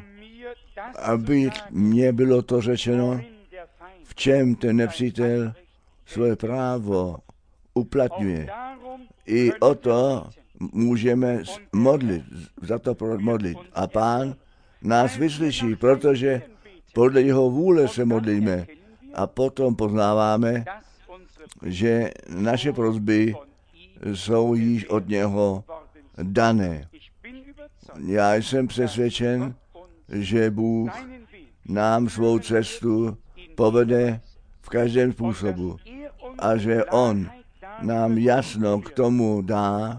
S1: aby mně bylo to řečeno, v čem ten nepřítel své právo uplatňuje. I o to můžeme modlit, za to modlit. A Pán nás vyslyší, protože podle jeho vůle se modlíme. A potom poznáváme, že naše prosby jsou již od něho dané. Já jsem přesvědčen, že Bůh nám svou cestu povede v každém způsobu a že on nám jasno k tomu dá,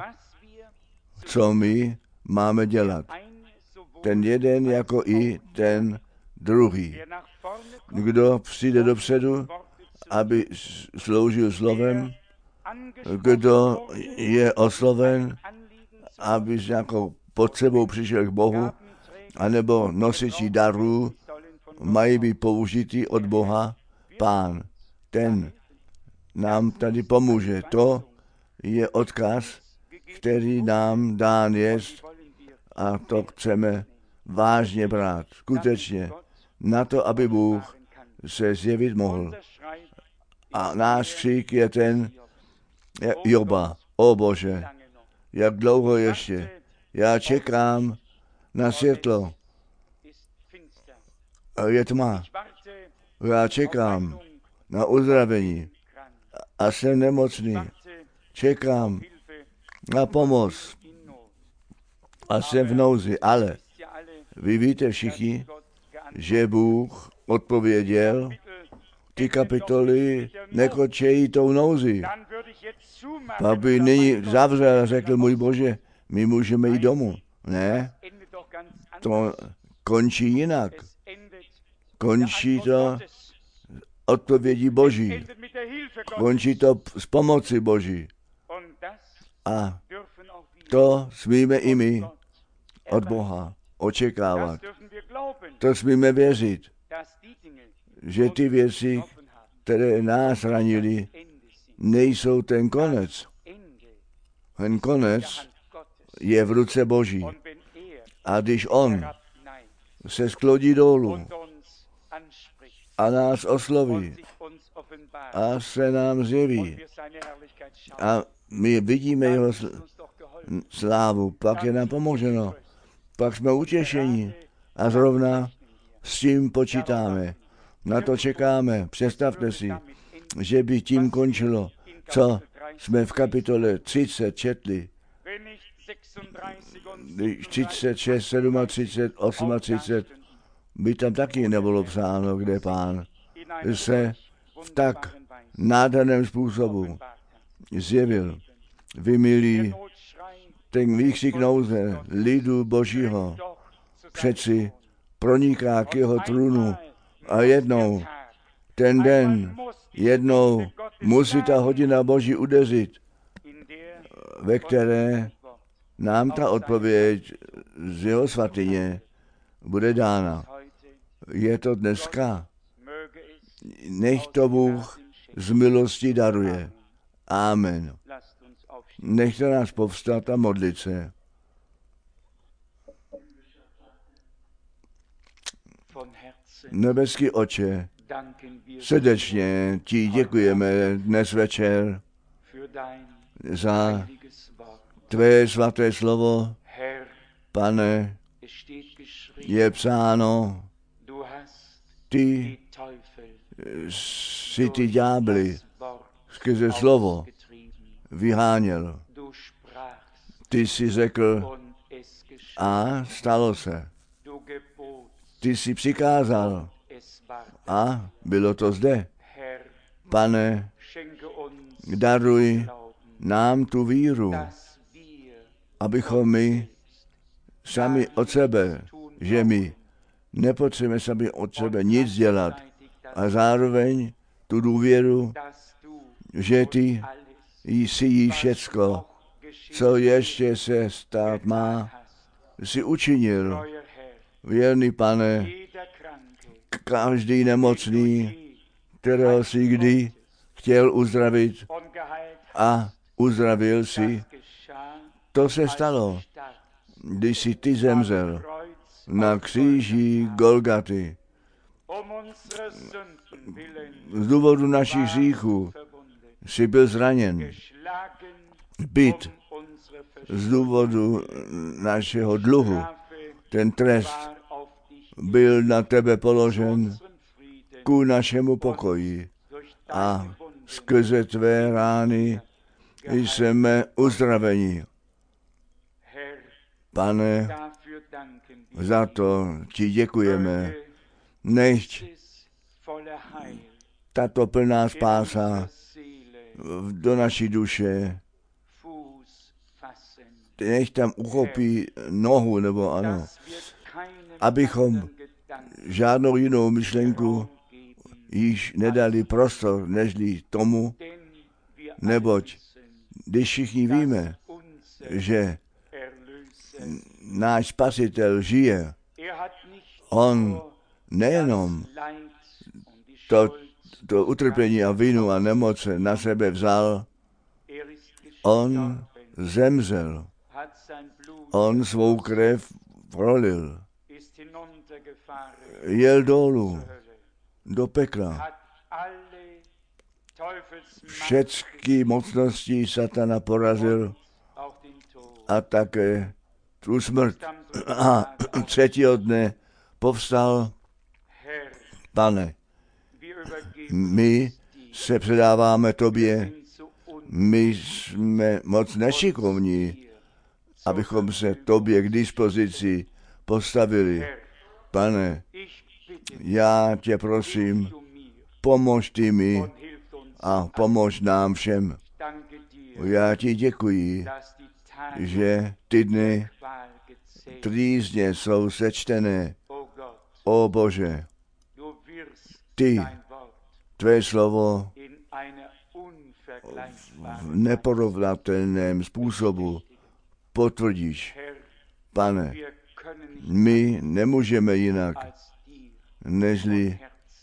S1: co my máme dělat. Ten jeden jako i ten druhý. Kdo přijde dopředu, aby sloužil slovem, kdo je osloven, aby s nějakou potřebou přišel k Bohu, anebo nosiči darů mají být použitý od Boha, Pán, ten nám tady pomůže. To je odkaz, který nám dán jest a to chceme vážně brát. Skutečně na to, aby Bůh se zjevit mohl. A náš křik je ten Joba. O Bože, jak dlouho ještě? Já čekám na světlo. A je tma. Já čekám na uzdravení. A jsem nemocný. Čekám na pomoc. A jsem v nouzi. Ale vy víte všichni, že Bůh odpověděl, ty kapitoly nekončí tou nouzi. Pak by nyní zavřel a řekl, můj Bože, my můžeme jít domů. Ne, to končí jinak. Končí to odpovědí Boží. Končí to s pomoci Boží. A to smíme i my od Boha očekávat. To smíme věřit, že ty věci, které nás ranily, nejsou ten konec. Ten konec je v ruce Boží. A když on se sklodí dolů a nás osloví a se nám zjeví a my vidíme jeho slávu, pak je nám pomoženo, pak jsme utěšení a zrovna s tím počítáme. Na to čekáme. Představte si, že by tím končilo, co jsme v kapitole třicet četli. třicet šest, třicet sedm, třicet osm by tam taky nebylo psáno, kde Pán se v tak nádherném způsobu zjevil. Vy milí, ten výkřik nouze lidu Božího přeci proniká k jeho trůnu a jednou, ten den, jednou musí ta hodina Boží udeřit, ve které nám ta odpověď z jeho svatyně bude dána. Je to dneska. Nech to Bůh z milosti daruje. Amen. Nechte nás povstat a modlit se. Nebeský Otče, srdečně ti děkujeme dnes večer za tvé svaté slovo. Pane, je psáno, ty si ty ďábly skrze slovo vyháněl. Ty jsi řekl a stalo se. Ty jsi přikázal a bylo to zde. Pane, daruj nám tu víru, abychom my sami od sebe, že my nepotřebujeme sami od sebe nic dělat a zároveň tu důvěru, že ty jsi jí všecko, co ještě se stát má, jsi učinil. Věrný Pane, každý nemocný, kterého jsi kdy chtěl uzdravit a uzdravil si, to se stalo, když jsi ty zemřel na kříži Golgaty. Z důvodu našich hříchů jsi byl zraněn, byt z důvodu našeho dluhu. Ten trest byl na tebe položen ku našemu pokoji a skrze tvé rány jsme uzdraveni. Pane, za to ti děkujeme. Nechť tato plná spása do naší duše, nech tam uchopí nohu, nebo ano, abychom žádnou jinou myšlenku již nedali prostor, nežli tomu, neboť když všichni víme, že náš Spasitel žije, on nejenom to, to utrpení a vinu a nemoce na sebe vzal, on zemřel. On svou krev prolil. Jel dolů do pekla. Všechny mocnosti satana porazil a také tu smrt. A třetího dne povstal. Pane, my se předáváme tobě, my jsme moc nešikovní, abychom se tobě k dispozici postavili. Pane, já tě prosím, pomož ty mi a pomož nám všem. Já ti děkuji, že ty dny trýzně jsou sečtené. O Bože, ty, tvé slovo v neporovnatelném způsobu potvrdíš. Pane, my nemůžeme jinak, nežli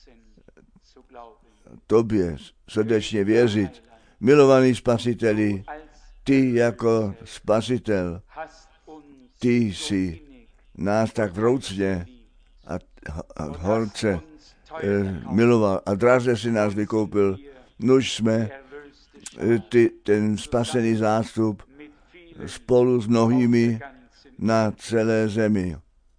S1: tobě srdečně věřit. Milovaný Spasiteli, ty jako Spasitel, ty jsi nás tak vroucně a, a horce eh, miloval a draze si nás vykoupil. Nuž jsme eh, ty, ten spasený zástup spolu s mnohými na celé zemi.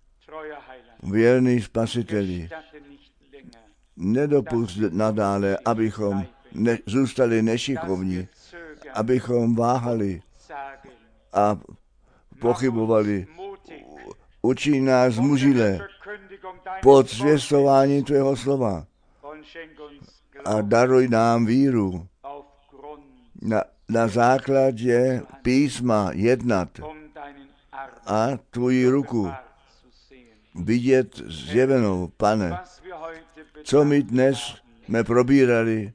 S1: Věrný Spasiteli, nedopust nadále, abychom ne, zůstali nešikovní, abychom váhali a pochybovali. Učí nás mužile pod zvěstováním tvého slova a daruj nám víru na, na základě písma jednat a tvoji ruku vidět zjevenou, Pane. Co my dnes jsme probírali,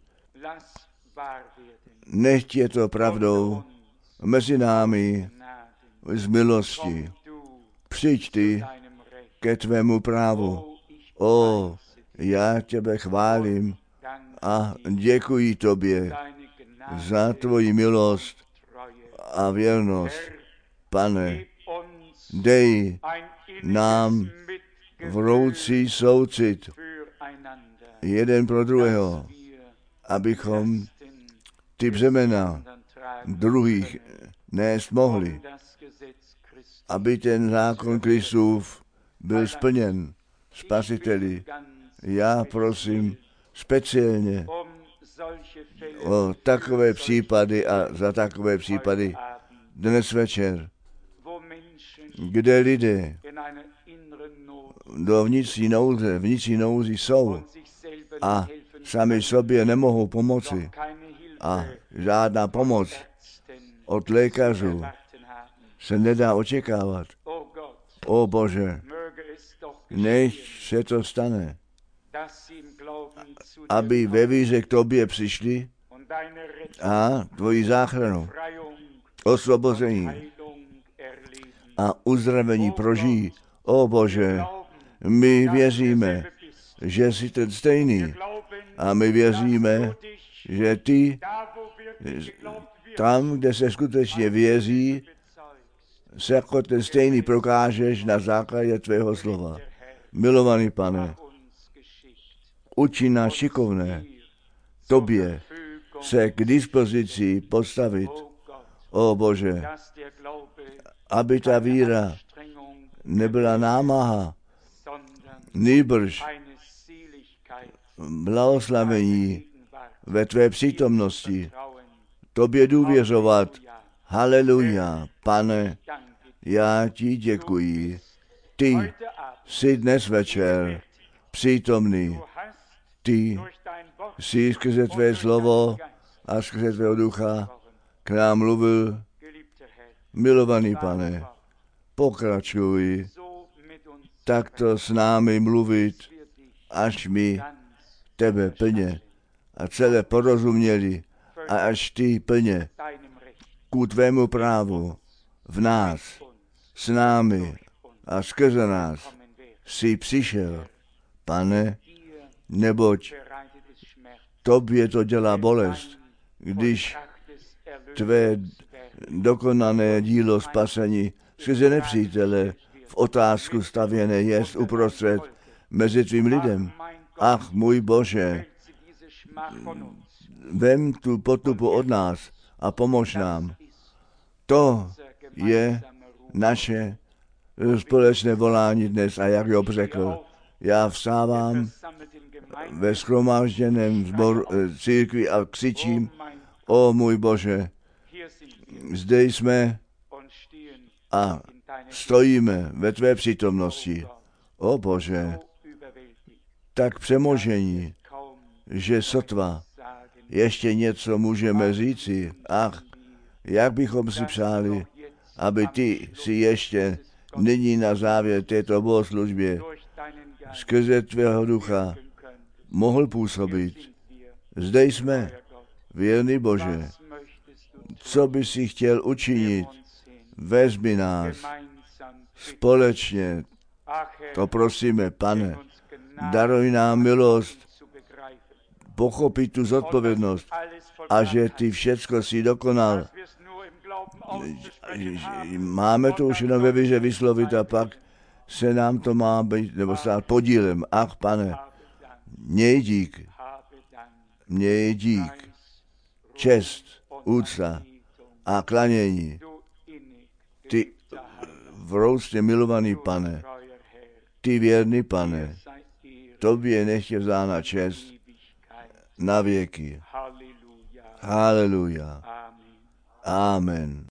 S1: nechť je to pravdou mezi námi z milosti. Přijď ty ke tvému právu. O, já tebe chválím a děkuji tobě za tvoji milost a věrnost. Pane, dej nám vroucí soucit jeden pro druhého, abychom ty břemena druhých nést mohli, aby ten zákon Kristův byl splněn. Spasiteli, já prosím speciálně o takové případy a za takové případy dnes večer, kde lidé do vnitřní nouze, vnitřní nouzi jsou a sami sobě nemohou pomoci a žádná pomoc od lékařů se nedá očekávat. O Bože, než se to stane, aby ve víře k tobě přišli a tvoji záchranu, osvobození a uzdravení prožijí. O Bože, my věříme, že jsi ten stejný a my věříme, že ty tam, kde se skutečně věří, se jako ten stejný prokážeš na základě tvého slova. Milovaný Pane, uči nás šikovné tobě se k dispozici postavit. O Bože, aby ta víra nebyla námaha, nýbrž blahoslavení ve tvé přítomnosti, tobě důvěřovat. Haleluja, Pane, já ti děkuji. Ty jsi dnes večer přítomný. Ty jsi skrze tvé slovo a skrze tvého ducha k nám mluvil. Milovaný Pane, pokračuj takto s námi mluvit, až my tebe plně a celé porozuměli a až ty plně ku tvému právu v nás, s námi a skrze nás jsi přišel, Pane, neboť tobě to dělá bolest, když tvé dokonané dílo spasení skrze nepřítele v otázku stavěné jest uprostřed mezi tvým lidem. Ach, můj Bože, vem tu potupu od nás a pomož nám. To je naše společné volání dnes a jak Job řekl, já vstávám ve shromážděném zboru, církvi a křičím, o můj Bože, zde jsme a stojíme ve tvé přítomnosti. O Bože, tak přemožení, že sotva ještě něco můžeme říci. Ach, jak bychom si přáli, aby ty si ještě nyní na závěr této bohoslužbě skrze tvého ducha mohl působit. Zde jsme, věrný Bože, co by si chtěl učinit, vezmi nás společně, to prosíme, Pane, daruj nám milost, pochopit tu zodpovědnost a že ty všecko si dokonal. Máme to už jenom ve víře vyslovit a pak se nám to má být, nebo stát podílem. Ach, Pane, měj dík, měj dík, čest, úcta a klanění. Ty vroustně milovaný Pane, ty věrný Pane, tobě nech je vzána čest na věky. Haleluja. Amen.